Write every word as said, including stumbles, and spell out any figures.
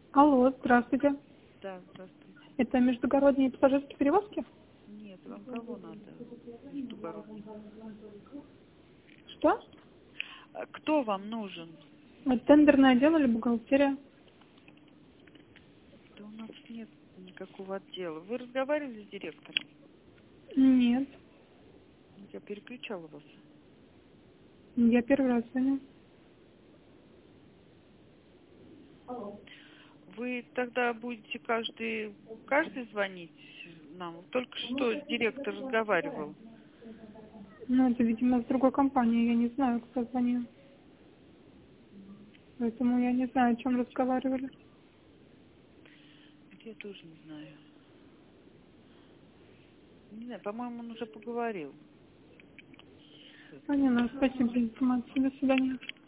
Алло, здравствуйте. Да, здравствуйте. Это междугородние пассажирские перевозки? Нет, вам кого надо? Междугородний. Что? А кто вам нужен? Это тендерное отдел или бухгалтерия? Да у нас нет никакого отдела. Вы разговаривали с директором? Нет, Я переключала вас. я первый раз звоню. Вы тогда будете каждый, каждый звонить нам? Только что директор разговаривал. Ну, это, видимо, с другой компании, я не знаю, кто звонил. Поэтому я не знаю, о чем разговаривали. Я тоже не знаю. Не знаю, по-моему, он уже поговорил. Понятно, спасибо за информацию. До свидания.